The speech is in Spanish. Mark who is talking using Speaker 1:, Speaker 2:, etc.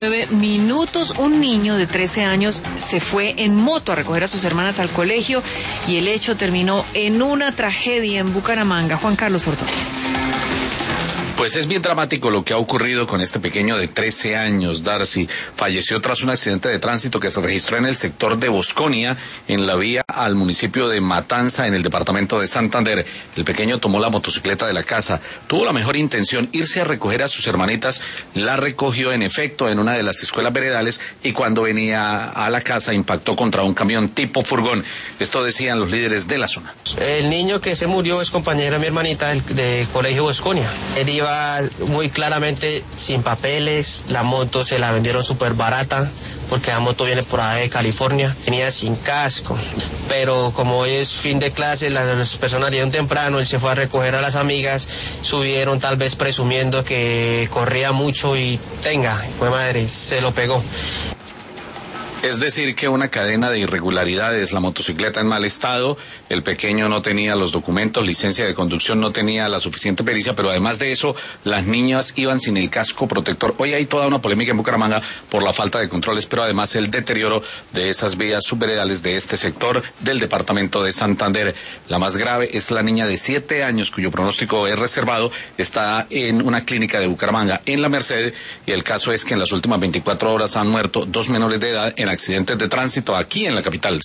Speaker 1: 9 minutos, un niño de 13 años se fue en moto a recoger a sus hermanas al colegio y el hecho terminó en una tragedia en Bucaramanga. Juan Carlos Ordóñez.
Speaker 2: Pues es bien dramático lo que ha ocurrido con este pequeño de 13 años, Darcy. Falleció tras un accidente de tránsito que se registró en el sector de Bosconia, en la vía al municipio de Matanza, en el departamento de Santander. El pequeño tomó la motocicleta de la casa, tuvo la mejor intención, irse a recoger a sus hermanitas, la recogió en efecto en una de las escuelas veredales y cuando venía a la casa impactó contra un camión tipo furgón. Esto decían los líderes de la zona.
Speaker 3: El niño que se murió es compañero de mi hermanita del colegio Bosconia. Él iba muy claramente sin papeles, la moto se la vendieron súper barata porque la moto viene por ahí de California, venía sin casco, pero como hoy es fin de clase, las personas salieron temprano, él se fue a recoger a las amigas, subieron tal vez presumiendo que corría mucho y fue madre, se lo pegó.
Speaker 2: Es decir, que una cadena de irregularidades, la motocicleta en mal estado, el pequeño no tenía los documentos, licencia de conducción, no tenía la suficiente pericia, pero además de eso, las niñas iban sin el casco protector. Hoy hay toda una polémica en Bucaramanga por la falta de controles, pero además el deterioro de esas vías subveredales de este sector del departamento de Santander. La más grave es la niña de 7 años, cuyo pronóstico es reservado, está en una clínica de Bucaramanga, en La Merced, y el caso es que en las últimas 24 horas han muerto 2 menores de edad en accidentes de tránsito aquí en la capital.